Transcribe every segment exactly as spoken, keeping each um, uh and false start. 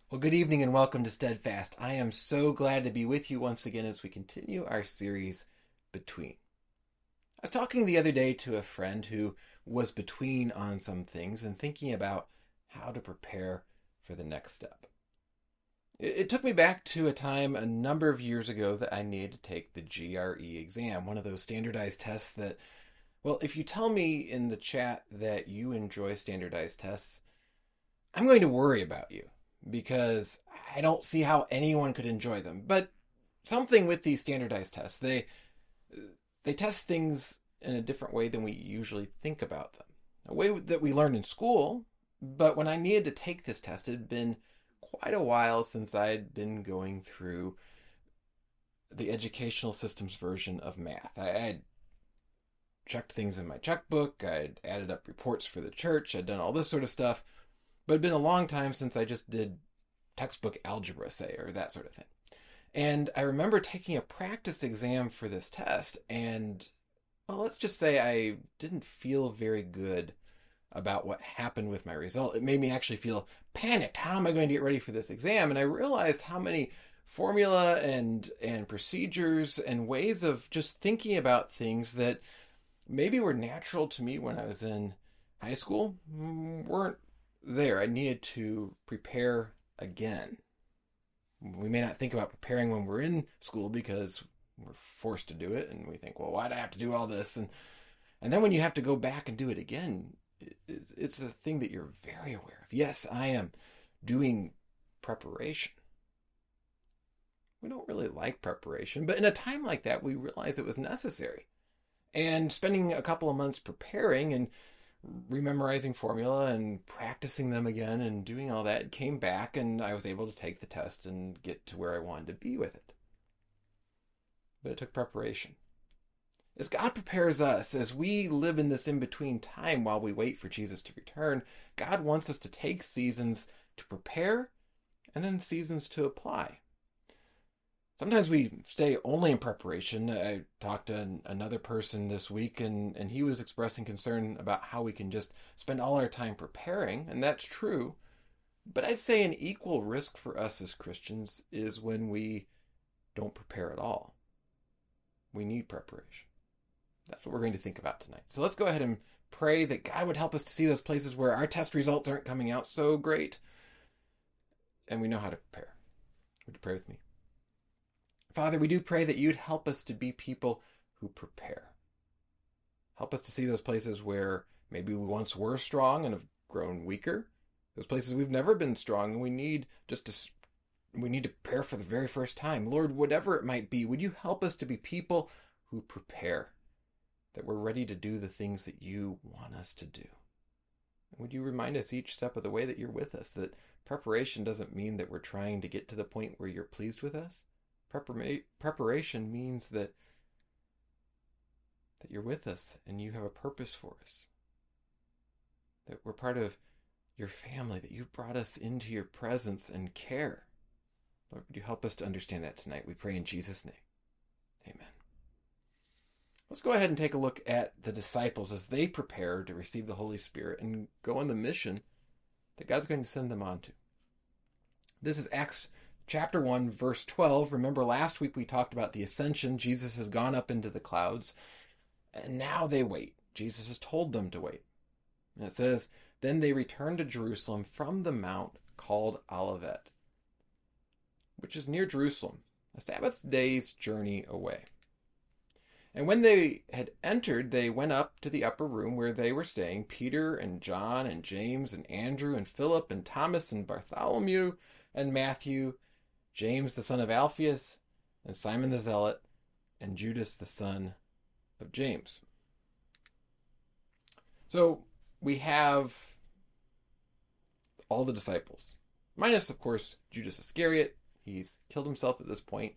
Well, good evening and welcome to Steadfast. I am so glad to be with you once again as we continue our series, Between. I was talking the other day to a friend who was between on some things and thinking about how to prepare for the next step. It, it took me back to a time a number of years ago that I needed to take the G R E exam, one of those standardized tests that, well, if you tell me in the chat that you enjoy standardized tests, I'm going to worry about you, because I don't see how anyone could enjoy them. But something with these standardized tests, they they test things in a different way than we usually think about them. A way that we learned in school, but when I needed to take this test, it had been quite a while since I'd been going through the educational system's version of math. I had checked things in my checkbook, I'd added up reports for the church, I'd done all this sort of stuff. But it'd been a long time since I just did textbook algebra, say, or that sort of thing. And I remember taking a practice exam for this test, and, well, let's just say I didn't feel very good about what happened with my result. It made me actually feel panicked. How am I going to get ready for this exam? And I realized how many formula and and procedures and ways of just thinking about things that maybe were natural to me when I was in high school weren't there. I needed to prepare again. We may not think about preparing when we're in school because we're forced to do it, and we think, well, why do I have to do all this? And and then when you have to go back and do it again, it, it's a thing that you're very aware of. Yes, I am doing preparation. We don't really like preparation, but in a time like that, we realized it was necessary. And spending a couple of months preparing and rememorizing formula and practicing them again and doing all that, came back and I was able to take the test and get to where I wanted to be with it. But it took preparation. As God prepares us, as we live in this in-between time while we wait for Jesus to return, God wants us to take seasons to prepare and then seasons to apply. Sometimes we stay only in preparation. I talked to an, another person this week, and, and he was expressing concern about how we can just spend all our time preparing, and that's true. But I'd say an equal risk for us as Christians is when we don't prepare at all. We need preparation. That's what we're going to think about tonight. So let's go ahead and pray that God would help us to see those places where our test results aren't coming out so great, and we know how to prepare. Would you pray with me? Father, we do pray that you'd help us to be people who prepare. Help us to see those places where maybe we once were strong and have grown weaker. Those places we've never been strong and we need just to we need to prepare for the very first time. Lord, whatever it might be, would you help us to be people who prepare, that we're ready to do the things that you want us to do. Would you remind us each step of the way that you're with us, that preparation doesn't mean that we're trying to get to the point where you're pleased with us. Prepara- preparation means that that you're with us and you have a purpose for us. That we're part of your family, that you've brought us into your presence and care. Lord, would you help us to understand that tonight? We pray in Jesus' name. Amen. Let's go ahead and take a look at the disciples as they prepare to receive the Holy Spirit and go on the mission that God's going to send them on to. This is Acts Chapter one, verse twelve. Remember last week we talked about the ascension. Jesus has gone up into the clouds, and now they wait. Jesus has told them to wait. And it says, then they returned to Jerusalem from the mount called Olivet, which is near Jerusalem, a Sabbath day's journey away. And when they had entered, they went up to the upper room where they were staying, Peter and John and James and Andrew and Philip and Thomas and Bartholomew and Matthew, James the son of Alphaeus, and Simon the Zealot, and Judas the son of James. So we have all the disciples, minus, of course, Judas Iscariot. He's killed himself at this point.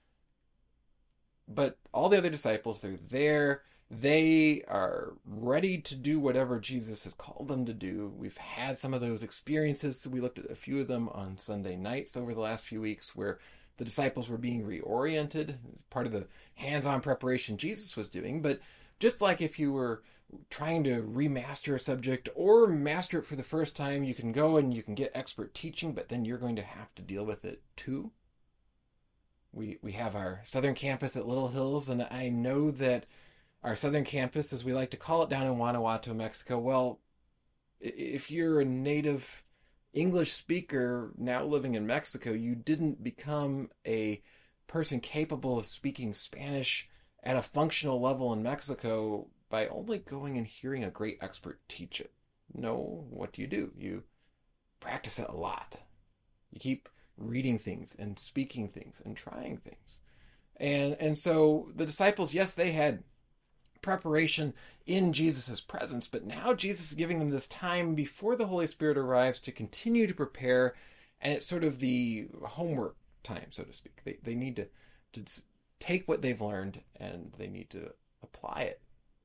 But all the other disciples, they're there. They are ready to do whatever Jesus has called them to do. We've had some of those experiences. We looked at a few of them on Sunday nights over the last few weeks where the disciples were being reoriented, part of the hands-on preparation Jesus was doing. But just like if you were trying to remaster a subject or master it for the first time, you can go and you can get expert teaching, but then you're going to have to deal with it too. We we have our southern campus at Little Hills, and I know that our southern campus, as we like to call it down in Guanajuato, Mexico, well, if you're a native English speaker now living in Mexico, you didn't become a person capable of speaking Spanish at a functional level in Mexico by only going and hearing a great expert teach it. No, what do you do? You practice it a lot. You keep reading things and speaking things and trying things. And and so the disciples, yes, they had preparation in Jesus' presence, but now Jesus is giving them this time before the Holy Spirit arrives to continue to prepare, and it's sort of the homework time, so to speak. They they need to, to take what they've learned and they need to apply it.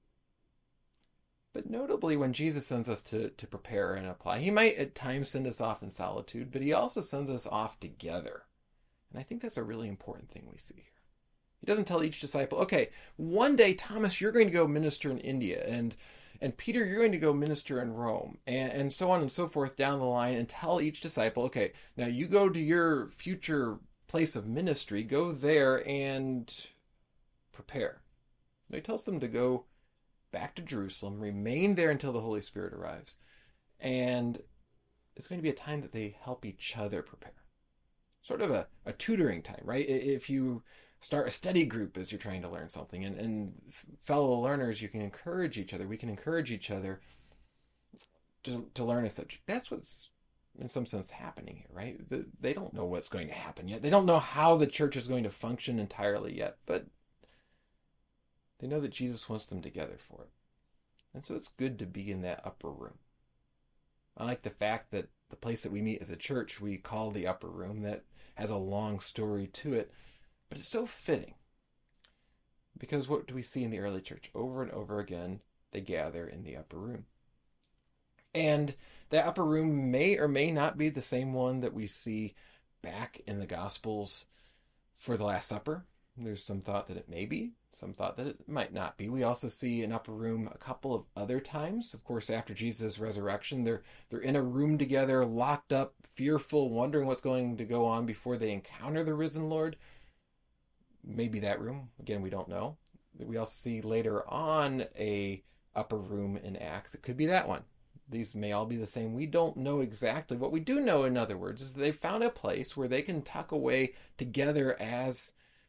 But notably, when Jesus sends us to, to prepare and apply, he might at times send us off in solitude, but he also sends us off together. And I think that's a really important thing we see here. He doesn't tell each disciple, okay, one day, Thomas, you're going to go minister in India, and and Peter, you're going to go minister in Rome, and, and so on and so forth down the line, and tell each disciple, okay, now you go to your future place of ministry, go there and prepare. No, he tells them to go back to Jerusalem, remain there until the Holy Spirit arrives, and it's going to be a time that they help each other prepare. Sort of a, a tutoring time, right? If you start a study group as you're trying to learn something, and, and fellow learners, you can encourage each other. We can encourage each other to, to learn a subject. That's what's, in some sense, happening here, right? The, they don't know what's going to happen yet. They don't know how the church is going to function entirely yet, but they know that Jesus wants them together for it. And so it's good to be in that upper room. I like the fact that the place that we meet as a church, we call the upper room. That has a long story to it, but it's so fitting. Because what do we see in the early church? Over and over again, they gather in the upper room. And that upper room may or may not be the same one that we see back in the Gospels for the Last Supper. There's some thought that it may be, some thought that it might not be. We also see an upper room a couple of other times. Of course, after Jesus' resurrection, they're they're in a room together, locked up, fearful, wondering what's going to go on before they encounter the risen Lord. Maybe that room. Again, we don't know. We also see later on a upper room in Acts. It could be that one. These may all be the same. We don't know exactly. What we do know, in other words, is they found a place where they can tuck away together as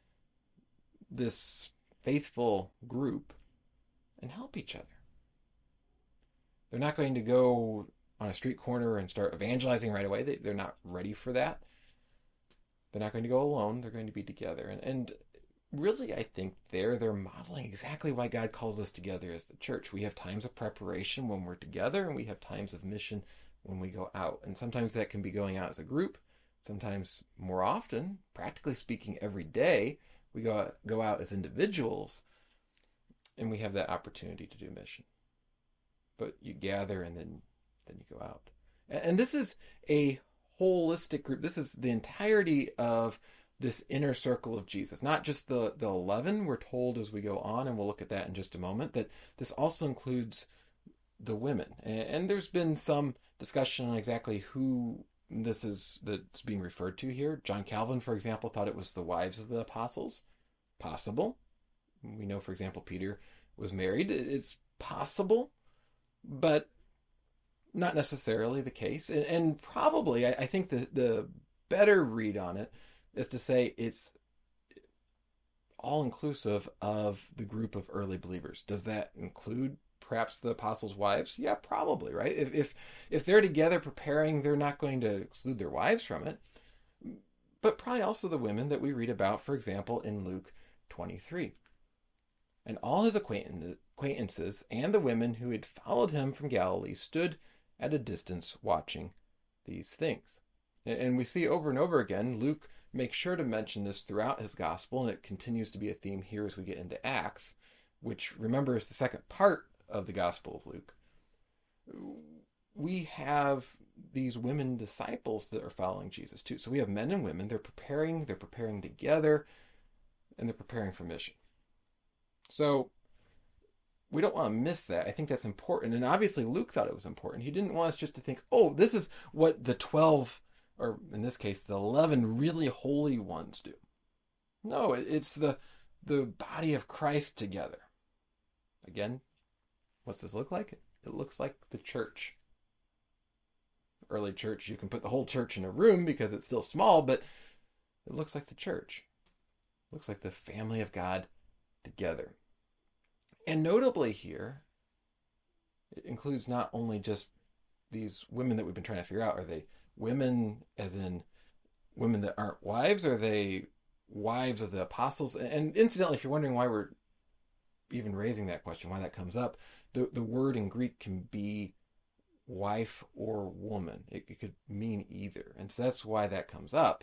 this faithful group and help each other. They're not going to go on a street corner and start evangelizing right away. They, they're not ready for that. They're not going to go alone. They're going to be together. And, and really, I think there they're modeling exactly why God calls us together as the church. We have times of preparation when we're together, and we have times of mission when we go out. And sometimes that can be going out as a group. Sometimes, more often, practically speaking, every day, we go out, go out as individuals, and we have that opportunity to do mission. But you gather, and then, then you go out. And, and this is a holistic group. This is the entirety of this inner circle of Jesus, not just the, the eleven. We're told as we go on, and we'll look at that in just a moment, that this also includes the women. And, and there's been some discussion on exactly who this is that's being referred to here. John Calvin, for example, thought it was the wives of the apostles. Possible. We know, for example, Peter was married. It's possible, but not necessarily the case. And, and probably, I, I think the, the better read on it is to say it's all-inclusive of the group of early believers. Does that include perhaps the apostles' wives? Yeah, probably, right? If, if if they're together preparing, they're not going to exclude their wives from it. But probably also the women that we read about, for example, in Luke twenty-three. And all his acquaintances and the women who had followed him from Galilee stood at a distance watching these things. And we see over and over again, Luke makes sure to mention this throughout his gospel, and it continues to be a theme here as we get into Acts, which, remember, is the second part of the Gospel of Luke. We have these women disciples that are following Jesus too. So we have men and women. They're preparing, they're preparing together, and they're preparing for mission. So we don't want to miss that. I think that's important. And obviously Luke thought it was important. He didn't want us just to think, oh, this is what the twelve, or in this case, the eleven really holy ones do. No, it's the the body of Christ together. Again, what's this look like? It looks like the church. Early church, you can put the whole church in a room because it's still small, but it looks like the church. It looks like the family of God together. And notably here, it includes not only just these women that we've been trying to figure out. Are they women as in women that aren't wives? Are they wives of the apostles? And incidentally, if you're wondering why we're even raising that question, why that comes up, the, the word in Greek can be wife or woman. It, it could mean either. And so that's why that comes up.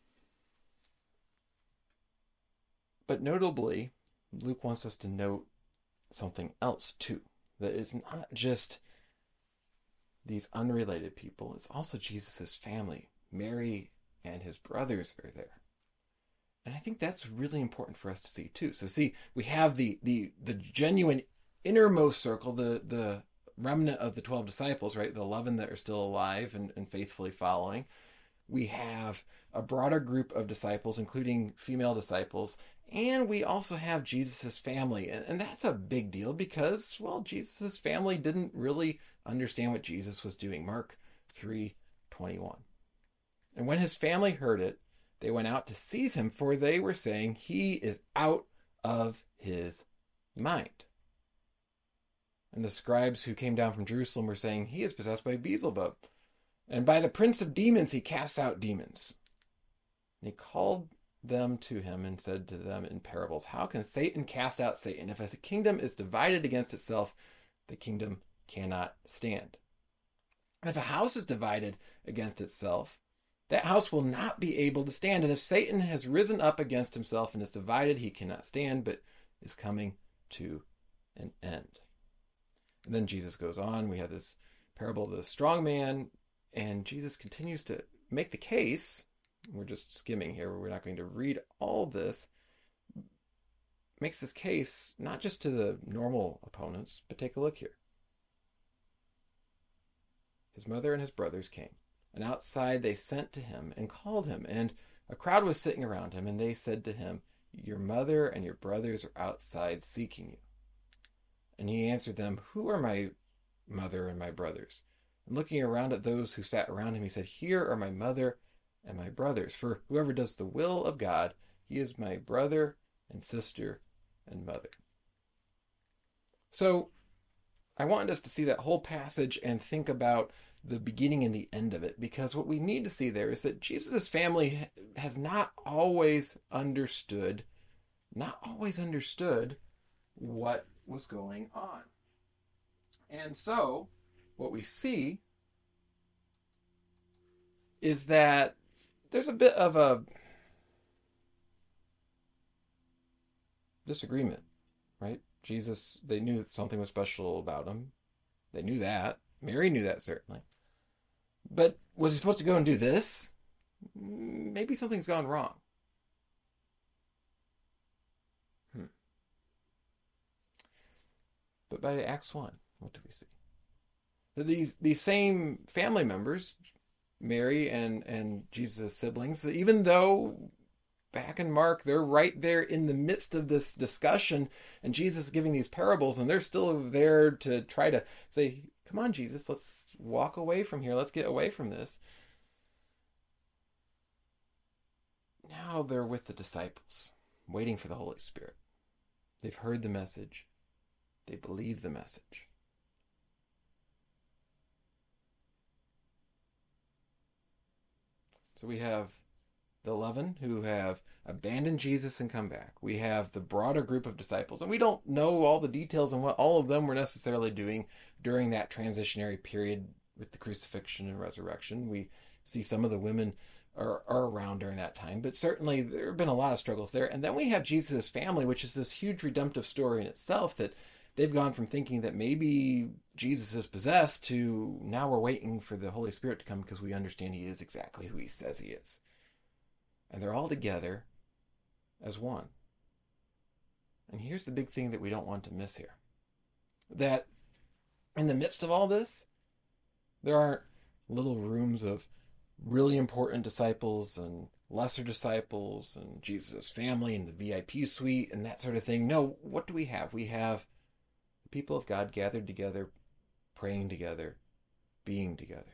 But notably, Luke wants us to note something else too. That it's not just these unrelated people. It's also Jesus's family. Mary and his brothers are there. And I think that's really important for us to see too. So see, we have the the the genuine innermost circle, the the remnant of the twelve disciples, right? The eleven that are still alive and, and faithfully following. We have a broader group of disciples, including female disciples. And we also have Jesus's family. And, and that's a big deal because, well, Jesus's family didn't really understand what Jesus was doing. Mark three twenty-one. And when his family heard it, they went out to seize him, for they were saying, he is out of his mind. And the scribes who came down from Jerusalem were saying, he is possessed by Beelzebub. And by the prince of demons, he casts out demons. And he called them to him and said to them in parables, how can Satan cast out Satan? If a kingdom is divided against itself, the kingdom cannot stand. And if a house is divided against itself, that house will not be able to stand. And if Satan has risen up against himself and is divided, he cannot stand, but is coming to an end. And then Jesus goes on. We have this parable of the strong man, and Jesus continues to make the case. We're just skimming here. We're not going to read all this. Makes this case not just to the normal opponents, but take a look here. His mother and his brothers came, and outside they sent to him and called him, and a crowd was sitting around him, and they said to him, your mother and your brothers are outside seeking you. And he answered them, who are my mother and my brothers? And looking around at those who sat around him, he said, here are my mother and my brothers. For whoever does the will of God, he is my brother and sister and mother. So I wanted us to see that whole passage and think about the beginning and the end of it, because what we need to see there is that Jesus' family has not always understood, not always understood what was going on. And so what we see is that there's a bit of a disagreement, right? Jesus, they knew something was special about him. They knew that. Mary knew that, certainly. But was he supposed to go and do this? Maybe something's gone wrong. Hmm. But by Acts one, what do we see? These these same family members, Mary and, and Jesus' siblings, even though back in Mark, they're right there in the midst of this discussion, and Jesus is giving these parables, and they're still there to try to say, come on, Jesus, let's walk away from here. Let's get away from this. Now they're with the disciples, waiting for the Holy Spirit. They've heard the message. They believe the message. So we have the eleven who have abandoned Jesus and come back. We have the broader group of disciples, and we don't know all the details on what all of them were necessarily doing during that transitionary period with the crucifixion and resurrection. We see some of the women are, are around during that time, but certainly there have been a lot of struggles there. And then we have Jesus' family, which is this huge redemptive story in itself, that they've gone from thinking that maybe Jesus is possessed to now we're waiting for the Holy Spirit to come because we understand he is exactly who he says he is. And they're all together as one. And here's the big thing that we don't want to miss here. that in the midst of all this, there aren't little rooms of really important disciples and lesser disciples and Jesus' family and the V I P suite and that sort of thing. No, what do we have? We have the people of God gathered together, praying together, being together.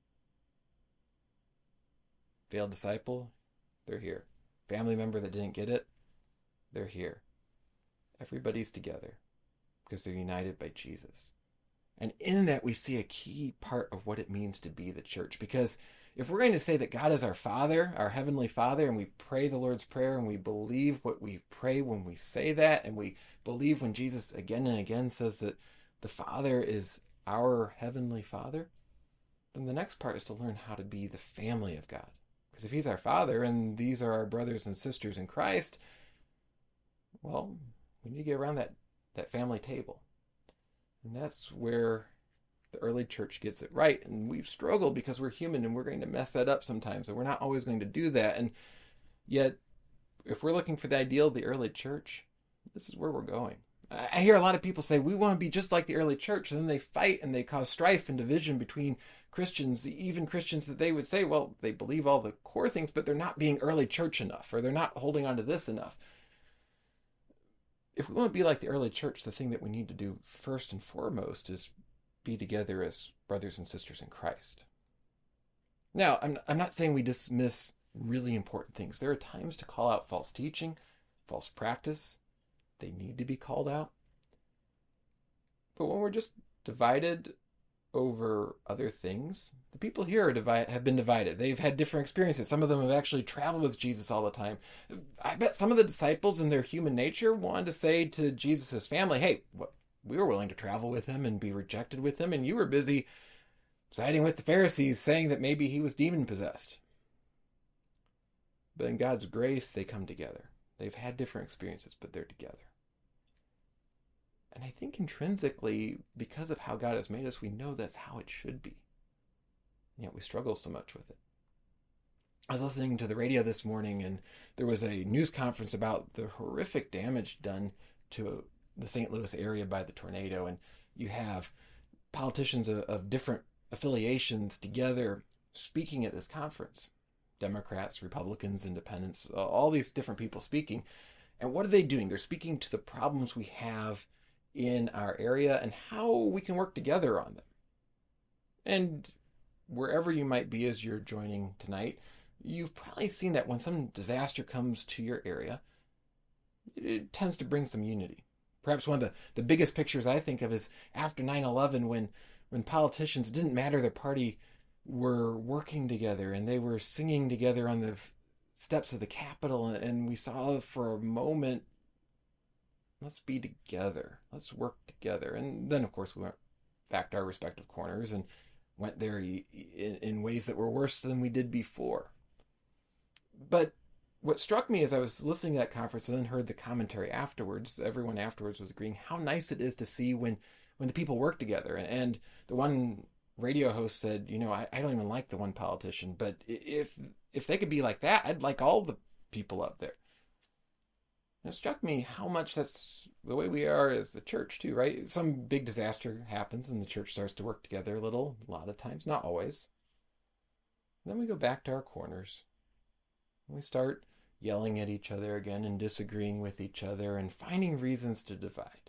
Failed disciple, they're here. Family member that didn't get it, they're here. Everybody's together because they're united by Jesus. And in that, we see a key part of what it means to be the church. Because if we're going to say that God is our Father, our Heavenly Father, and we pray the Lord's Prayer, and we believe what we pray when we say that, and we believe when Jesus again and again says that the Father is our Heavenly Father, then the next part is to learn how to be the family of God. Because if He's our Father, and these are our brothers and sisters in Christ, well, we need to get around that, that family table. And that's where the early church gets it right. And we've struggled because we're human and we're going to mess that up sometimes. And we're not always going to do that. And yet, if we're looking for the ideal of the early church, this is where we're going. I hear a lot of people say, we want to be just like the early church. And then they fight and they cause strife and division between Christians, even Christians that they would say, well, they believe all the core things, but they're not being early church enough, or they're not holding on to this enough. If we want to be like the early church, the thing that we need to do first and foremost is be together as brothers and sisters in Christ. Now, I'm, I'm not saying we dismiss really important things. There are times to call out false teaching, false practice. They need to be called out. But when we're just divided over other things, the people here are divide, have been divided. They've had different experiences. Some of them have actually traveled with Jesus all the time. I bet some of the disciples in their human nature wanted to say to Jesus' family, hey, what, we were willing to travel with him and be rejected with him, and you were busy siding with the Pharisees, saying that maybe he was demon-possessed. But in God's grace, they come together. They've had different experiences, but they're together. And I think intrinsically, because of how God has made us, we know that's how it should be. And yet we struggle so much with it. I was listening to the radio this morning, and there was a news conference about the horrific damage done to the Saint Louis area by the tornado. And you have politicians of, of different affiliations together speaking at this conference. Democrats, Republicans, Independents, all these different people speaking. And what are they doing? They're speaking to the problems we have in our area and how we can work together on them. And wherever you might be as you're joining tonight, you've probably seen that when some disaster comes to your area, it tends to bring some unity. Perhaps one of the, the biggest pictures I think of is after nine eleven, when, when politicians, it didn't matter their party, were working together and they were singing together on the steps of the Capitol, and we saw for a moment, let's be together, let's work together. And then of course we went back to our respective corners and went there in, in ways that were worse than we did before. But what struck me as I was listening to that conference and then heard the commentary afterwards, everyone afterwards was agreeing how nice it is to see when when the people work together. And the one radio host said, you know, I, I don't even like the one politician, but if if they could be like that, I'd like all the people up there. And it struck me how much that's the way we are as the church too, right? Some big disaster happens and the church starts to work together a little, a lot of times, not always. And then we go back to our corners. We start yelling at each other again and disagreeing with each other and finding reasons to divide.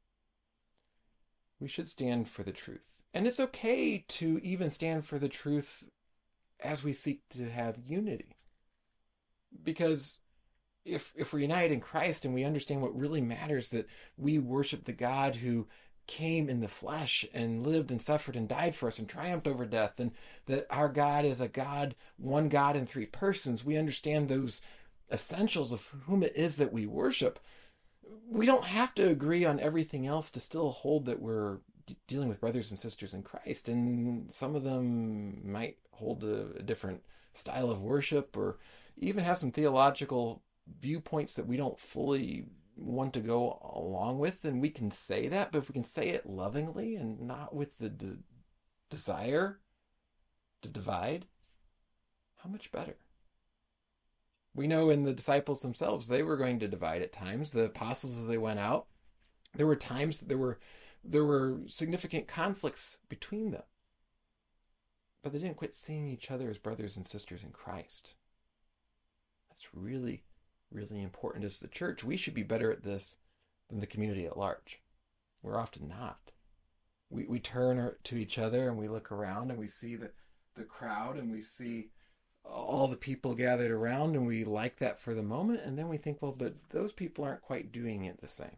We should stand for the truth. And it's okay to even stand for the truth as we seek to have unity. Because if if we're united in Christ and we understand what really matters, that we worship the God who came in the flesh and lived and suffered and died for us and triumphed over death, and that our God is a God, one God in three persons, we understand those essentials of whom it is that we worship. We don't have to agree on everything else to still hold that we're d- dealing with brothers and sisters in Christ. And some of them might hold a, a different style of worship or even have some theological viewpoints that we don't fully want to go along with. And we can say that, but if we can say it lovingly and not with the de- desire to divide, how much better? We know in the disciples themselves, they were going to divide at times. The apostles, as they went out, there were times that there were there were significant conflicts between them. But they didn't quit seeing each other as brothers and sisters in Christ. That's really, really important as the church. We should be better at this than the community at large. We're often not. We we turn to each other and we look around and we see the, the crowd and we see all the people gathered around and we like that for the moment, and then we think, well, but those people aren't quite doing it the same.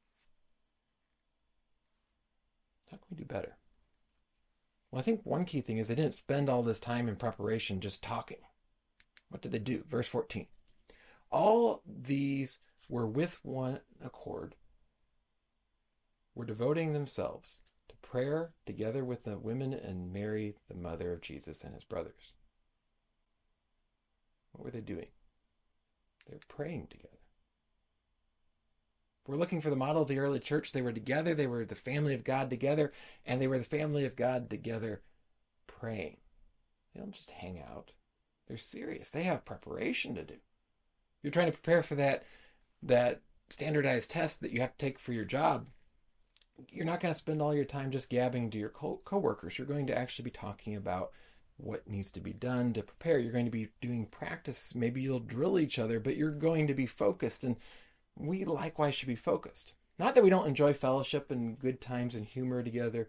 How can we do better? Well, I think one key thing is they didn't spend all this time in preparation just talking. What did they do? Verse fourteen. All these were with one accord, were devoting themselves to prayer together with the women and Mary, the mother of Jesus, and his brothers. What were they doing? They were praying together. If we're looking for the model of the early church, they were together, they were the family of God together, and they were the family of God together praying. They don't just hang out. They're serious. They have preparation to do. You're trying to prepare for that, that standardized test that you have to take for your job. You're not going to spend all your time just gabbing to your co- coworkers. You're going to actually be talking about what needs to be done to prepare. You're going to be doing practice. Maybe you'll drill each other, but you're going to be focused. And we likewise should be focused. Not that we don't enjoy fellowship and good times and humor together,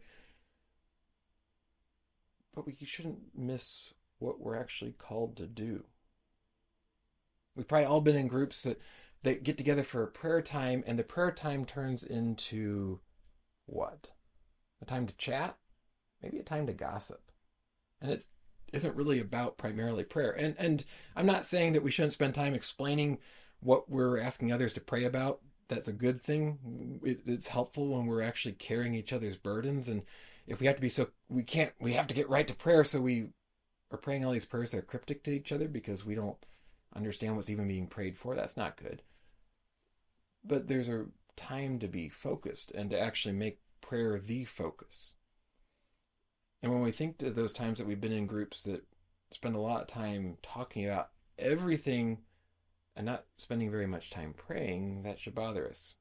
but we shouldn't miss what we're actually called to do. We've probably all been in groups that, that get together for a prayer time, and the prayer time turns into what? A time to chat? Maybe a time to gossip. And it isn't really about primarily prayer. And and I'm not saying that we shouldn't spend time explaining what we're asking others to pray about. That's a good thing. It, it's helpful when we're actually carrying each other's burdens. And if we have to be so, we can't, we have to get right to prayer. So we are praying all these prayers that are cryptic to each other because we don't understand what's even being prayed for. That's not good. But there's a time to be focused and to actually make prayer the focus. And when we think to those times that we've been in groups that spend a lot of time talking about everything and not spending very much time praying, that should bother us.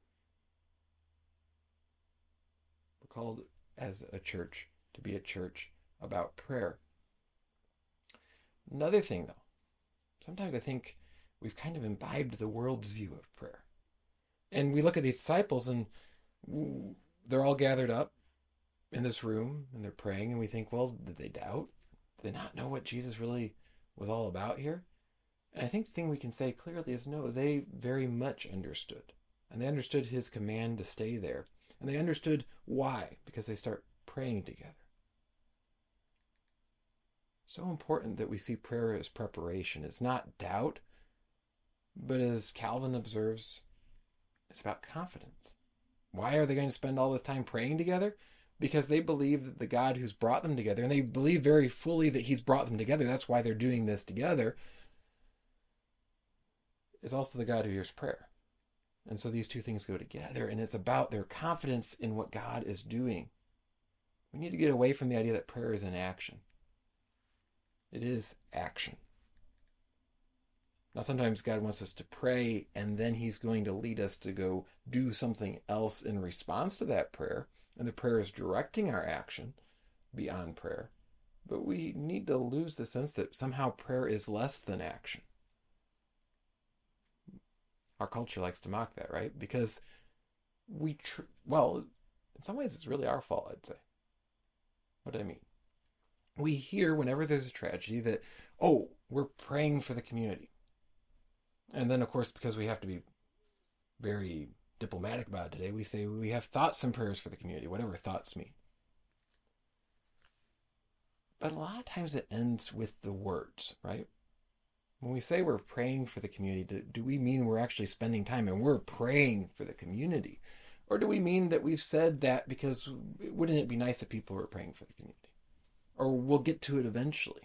We're called as a church to be a church about prayer. Another thing, though, sometimes I think we've kind of imbibed the world's view of prayer. And we look at these disciples and they're all gathered up in this room and they're praying, and we think, well, did they doubt? Did they not know what Jesus really was all about here? And I think the thing we can say clearly is no, they very much understood. And they understood his command to stay there. And they understood why, because they start praying together. So important that we see prayer as preparation. It's not doubt, but as Calvin observes, it's about confidence. Why are they going to spend all this time praying together? Because they believe that the God who's brought them together, and they believe very fully that he's brought them together, that's why they're doing this together, is also the God who hears prayer. And so these two things go together, and it's about their confidence in what God is doing. We need to get away from the idea that prayer is inaction. It is action. Now, sometimes God wants us to pray, and then he's going to lead us to go do something else in response to that prayer. And the prayer is directing our action beyond prayer. But we need to lose the sense that somehow prayer is less than action. Our culture likes to mock that, right? Because we, tr- well, in some ways it's really our fault, I'd say. What do I mean? We hear whenever there's a tragedy that, oh, we're praying for the community. And then, of course, because we have to be very diplomatic about it today, we say we have thoughts and prayers for the community, whatever thoughts mean. But a lot of times it ends with the words, right? When we say we're praying for the community, do, do we mean we're actually spending time and we're praying for the community? Or do we mean that we've said that because wouldn't it be nice if people were praying for the community? Or we'll get to it eventually.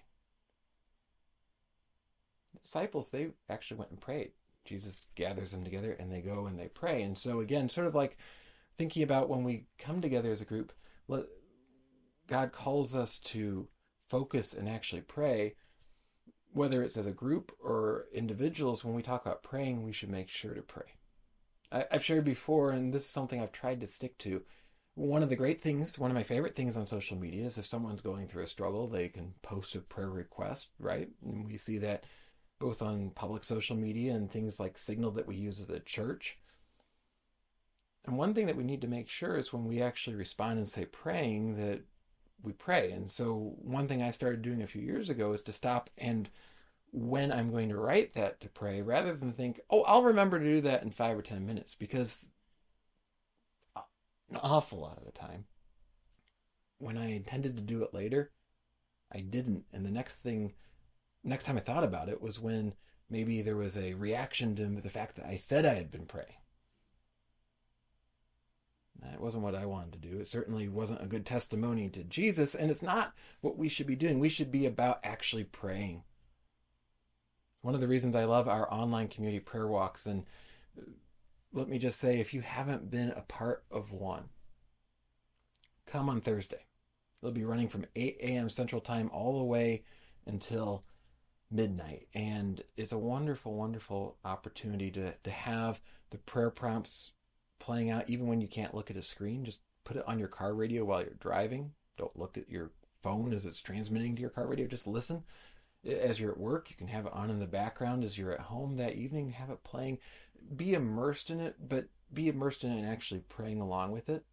The disciples, they actually went and prayed. Jesus gathers them together and they go and they pray. And so again, sort of like thinking about when we come together as a group, God calls us to focus and actually pray. Whether it's as a group or individuals, when we talk about praying, we should make sure to pray. I, I've shared before, and this is something I've tried to stick to. One of the great things, one of my favorite things on social media is if someone's going through a struggle, they can post a prayer request, right? And we see that both on public social media and things like Signal that we use as a church. And one thing that we need to make sure is when we actually respond and say praying, that we pray. And so one thing I started doing a few years ago is to stop, and when I'm going to write that, to pray, rather than think, oh, I'll remember to do that in five or ten minutes, because an awful lot of the time, when I intended to do it later, I didn't. And the next thing, next time I thought about it was when maybe there was a reaction to the fact that I said I had been praying. That wasn't what I wanted to do. It certainly wasn't a good testimony to Jesus, and it's not what we should be doing. We should be about actually praying. One of the reasons I love our online community prayer walks, and let me just say, if you haven't been a part of one, come on Thursday. It'll be running from eight a.m. Central Time all the way until midnight. And it's a wonderful, wonderful opportunity to, to have the prayer prompts playing out even when you can't look at a screen. Just put it on your car radio while you're driving. Don't look at your phone as it's transmitting to your car radio. Just listen. As you're at work, you can have it on in the background. As you're at home that evening, have it playing. Be immersed in it, but be immersed in it and actually praying along with it.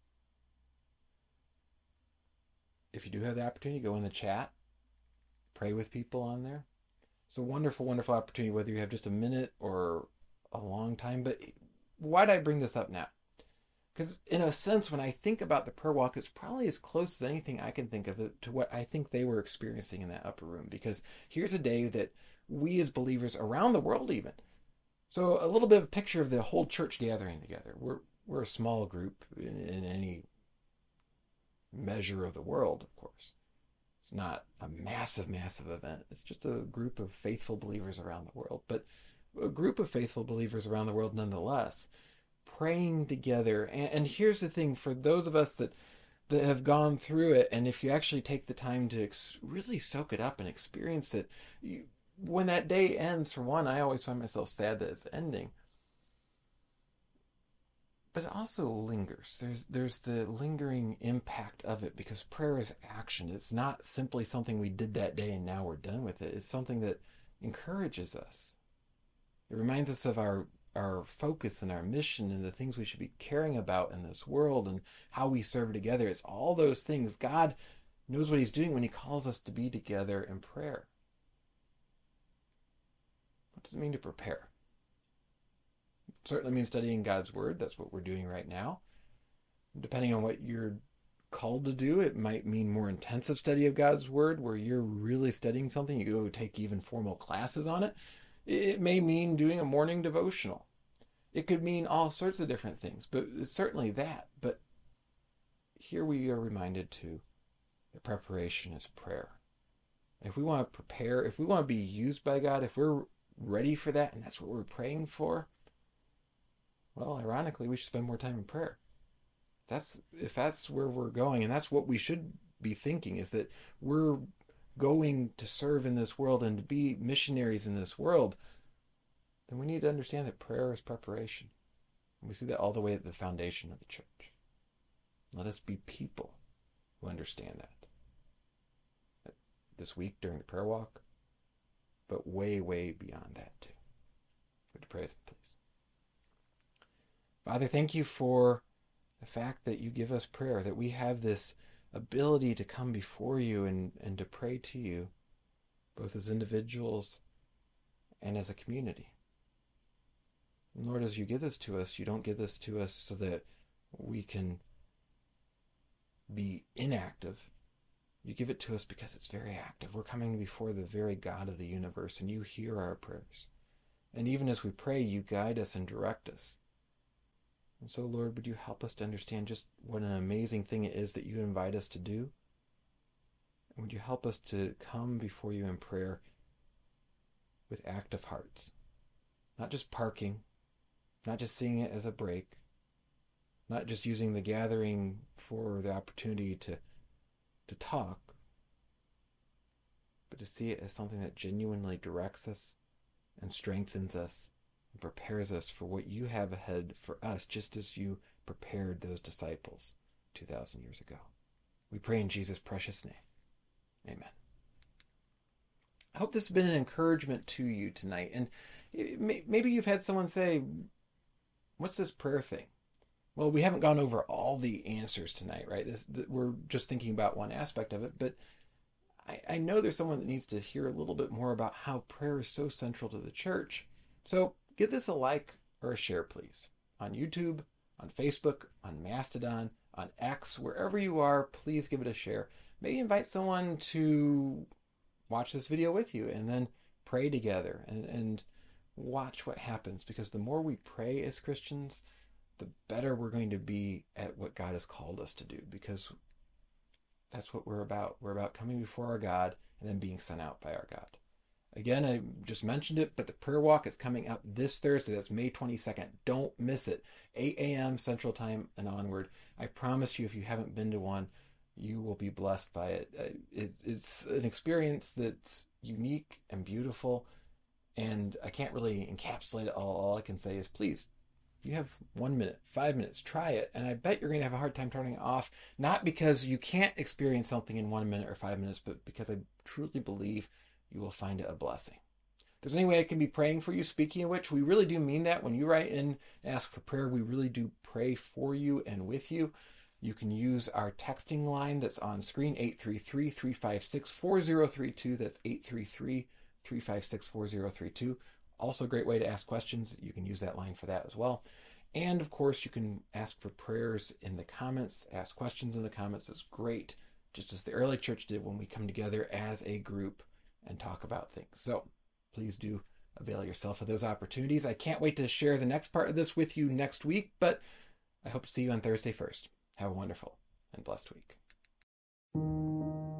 If you do have the opportunity, go in the chat. Pray with people on there. It's a wonderful, wonderful opportunity, whether you have just a minute or a long time. But why did I bring this up now? Because in a sense, when I think about the prayer walk, it's probably as close as anything I can think of it to what I think they were experiencing in that upper room. Because here's a day that we as believers around the world even. So a little bit of a picture of the whole church gathering together. We're we're a small group in, in any measure of the world, of course. It's not a massive, massive event. It's just a group of faithful believers around the world. But a group of faithful believers around the world nonetheless, praying together. And, and here's the thing, for those of us that, that have gone through it, and if you actually take the time to ex- really soak it up and experience it, you, when that day ends, for one, I always find myself sad that it's ending. But it also lingers. There's there's the lingering impact of it, because prayer is action. It's not simply something we did that day and now we're done with it. It's something that encourages us. It reminds us of our, our focus and our mission and the things we should be caring about in this world and how we serve together. It's all those things. God knows what he's doing when he calls us to be together in prayer. What does it mean to prepare? It certainly means studying God's word. That's what we're doing right now. Depending on what you're called to do, it might mean more intensive study of God's word, where you're really studying something. You go take even formal classes on it. It may mean doing a morning devotional. It could mean all sorts of different things, but it's certainly that. But here we are reminded too that preparation is prayer. If we want to prepare, if we want to be used by God, if we're ready for that, and that's what we're praying for, well, ironically, we should spend more time in prayer. That's if that's where we're going, and that's what we should be thinking, is that we're going to serve in this world and to be missionaries in this world, then we need to understand that prayer is preparation. And we see that all the way at the foundation of the church. Let us be people who understand that. This week during the prayer walk, but way, way beyond that too. Would you pray with me, please? Father, thank you for the fact that you give us prayer, that we have this ability to come before you and, and to pray to you, both as individuals and as a community. And Lord, as you give this to us, you don't give this to us so that we can be inactive. You give it to us because it's very active. We're coming before the very God of the universe, and you hear our prayers. And even as we pray, you guide us and direct us. And so, Lord, would you help us to understand just what an amazing thing it is that you invite us to do? And would you help us to come before you in prayer with active hearts? Not just parking, not just seeing it as a break, not just using the gathering for the opportunity to, to talk, but to see it as something that genuinely directs us and strengthens us and prepares us for what you have ahead for us, just as you prepared those disciples. two thousand years ago. We pray in Jesus' precious name. Amen. I hope this has been an encouragement to you tonight. And maybe you've had someone say, what's this prayer thing? Well, we haven't gone over all the answers tonight, right? This, we're just thinking about one aspect of it, but I, I know there's someone that needs to hear a little bit more about how prayer is so central to the church. So give this a like or a share, please. On YouTube, on Facebook, on Mastodon, on X, wherever you are, please give it a share. Maybe invite someone to watch this video with you and then pray together and, and watch what happens. Because the more we pray as Christians, the better we're going to be at what God has called us to do. Because that's what we're about. We're about coming before our God and then being sent out by our God. Again, I just mentioned it, but the prayer walk is coming up this Thursday. That's May twenty-second. Don't miss it. eight a.m. Central Time and onward. I promise you, if you haven't been to one, you will be blessed by it. it. It's an experience that's unique and beautiful, and I can't really encapsulate it all. All I can say is, please, you have one minute, five minutes, try it, and I bet you're going to have a hard time turning it off, not because you can't experience something in one minute or five minutes, but because I truly believe you will find it a blessing. If there's any way I can be praying for you, speaking of which, we really do mean that. When you write in and ask for prayer, we really do pray for you and with you. You can use our texting line that's on screen, eight three three, three five six, four zero three two. That's eight three three, three five six, four zero three two. Also a great way to ask questions. You can use that line for that as well. And of course, you can ask for prayers in the comments, ask questions in the comments. It's great, just as the early church did when we come together as a group and talk about things. So please do avail yourself of those opportunities. I can't wait to share the next part of this with you next week, but I hope to see you on Thursday first. Have a wonderful and blessed week.